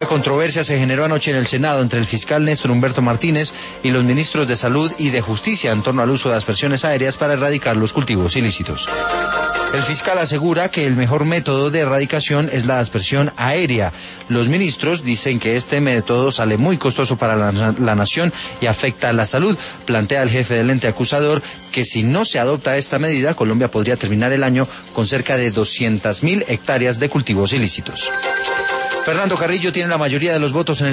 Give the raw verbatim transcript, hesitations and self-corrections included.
Controversia se generó anoche en el Senado entre el fiscal Néstor Humberto Martínez y los ministros de Salud y de Justicia en torno al uso de aspersiones aéreas para erradicar los cultivos ilícitos. El fiscal asegura que el mejor método de erradicación es la aspersión aérea. Los ministros dicen que este método sale muy costoso para la, la nación y afecta a la salud. Plantea el jefe del ente acusador que si no se adopta esta medida, Colombia podría terminar el año con cerca de doscientas mil hectáreas de cultivos ilícitos. Fernando Carrillo tiene la mayoría de los votos en el